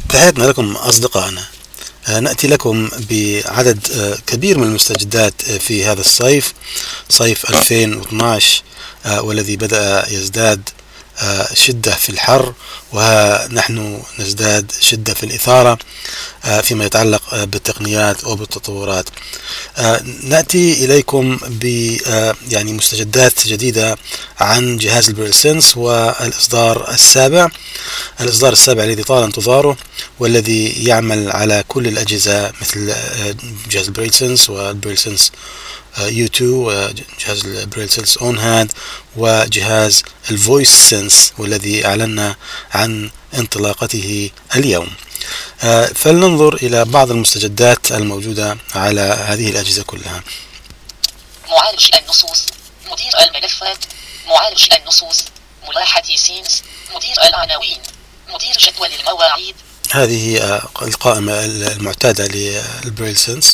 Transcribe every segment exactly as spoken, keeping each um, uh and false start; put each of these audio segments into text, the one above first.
تحياتنا لكم أصدقائنا. نأتي لكم بعدد كبير من المستجدات في هذا الصيف، صيف ألفين واثناشر، والذي بدأ يزداد شدة في الحر، ونحن نزداد شدة في الإثارة فيما يتعلق بالتقنيات وبالتطورات. نأتي إليكم ب يعني مستجدات جديدة عن جهاز البريل سنس والإصدار السابع الإصدار السابع الذي طال انتظاره، والذي يعمل على كل الأجهزة مثل جهاز البريل سنس والبريل سنس يو تو وجهاز البريل سنس اون هاند وجهاز الفويس سنس، والذي أعلنا عن انطلاقته اليوم. فلننظر إلى بعض المستجدات الموجودة على هذه الأجهزة كلها. معالج النصوص، مدير الملفات، معالج النصوص، ملاحة سينس، مدير العناوين، مدير جدول المواعيد. هذه القائمة المعتادة للبريل سنس.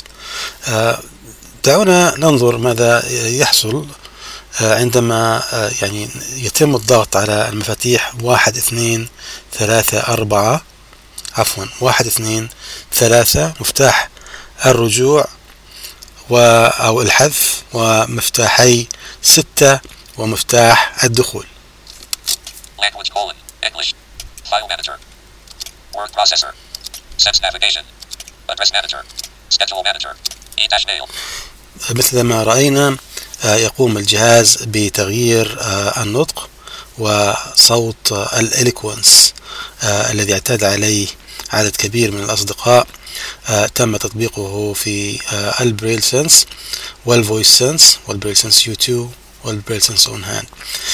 دعونا ننظر ماذا يحصل عندما يعني يتم الضغط على المفاتيح واحد اثنين ثلاثة أربعة عفوا واحد اثنين ثلاثة، مفتاح الرجوع و أو الحذف، ومفتاحي ستة، ومفتاح الدخول. Language colon English File Manager Word Processor Sense Navigation Address Manager Schedule Manager E-Mail. مثل ما رأينا يقوم الجهاز بتغيير النطق وصوت الإليكوانس الذي اعتاد عليه عدد كبير من الأصدقاء. تم تطبيقه في البريل سنس والفويس سنس والبريل سنس يو تو والبريل سنس اون هاند.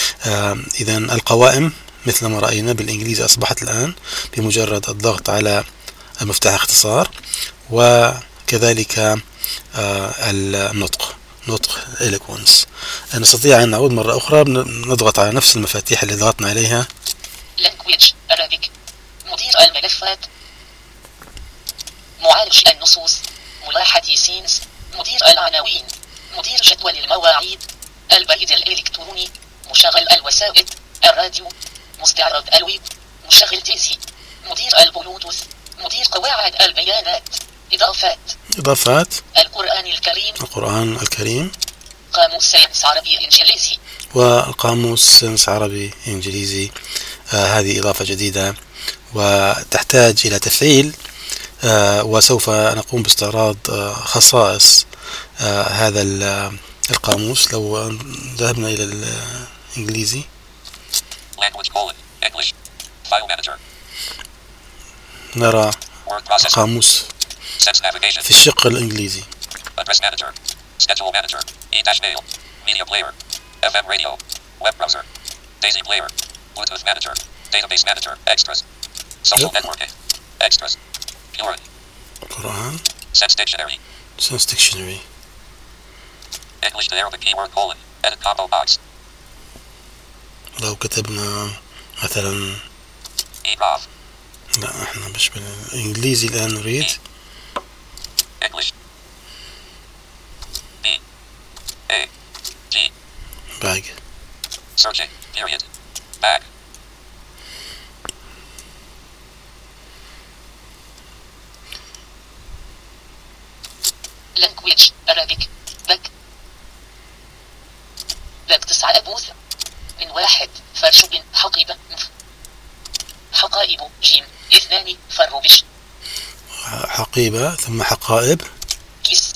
إذن القوائم مثل ما رأينا بالإنجليزي أصبحت الآن بمجرد الضغط على مفتاح اختصار، وكذلك النطق نطق إليكوانس. نستطيع أن نعود مرة أخرى، نضغط على نفس المفاتيح اللي ضغطنا عليها. Language Arabic مدير الملفات، معالج النصوص، ملاحة سينس، مدير العناوين، مدير جدول المواعيد، البريد الإلكتروني، مشغل الوسائط، الراديو، مستعرض الويب، مشغل تيزي، مدير البلوتوث، مدير قواعد البيانات، إضافات إضافات القرآن الكريم القرآن الكريم قاموس ساينس عربي إنجليزي والقاموس ساينس عربي إنجليزي. آه هذه إضافة جديدة وتحتاج إلى تفعيل، آه وسوف نقوم باستعراض آه خصائص آه هذا القاموس. لو ذهبنا إلى الإنجليزي نرى قاموس في الشق الإنجليزي. Address Manager Schedule Manager E-Mail Media Player إف إم Radio Web Browser Daisy Player Bluetooth Manager Database Manager Extras Social Networking Extras Quran Quran Sense Dictionary Sense Dictionary English to Arabic keyword colon Edit combo box. لو كتبنا مثلا إيقاف. لا احنا مش بالإنجليزي الآن نريد English B A G back searching period back language Arabic back back تسعة أبوث من واحد فرشب حقيبة حقائب جيم اثنان فربش حقيبة ثم حقائب كيس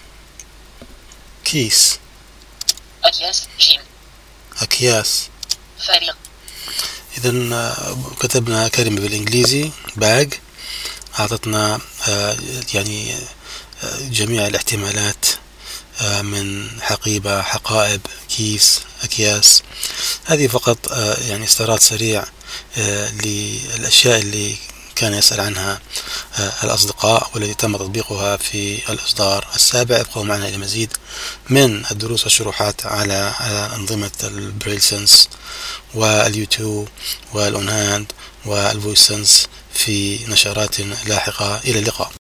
كيس أكياس جيم أكياس فارغ. إذن كتبنا كلمة بالإنجليزي باج، أعطتنا يعني جميع الاحتمالات من حقيبة حقائب كيس أكياس. هذه فقط يعني استعراض سريع للأشياء اللي كان يسأل عنها الأصدقاء والذي تم تطبيقها في الإصدار السابع. ابقوا معنا إلى مزيد من الدروس والشروحات على أنظمة البريل سنس واليوتيوب والأونهاند والفويس سنس في نشرات لاحقة. إلى اللقاء.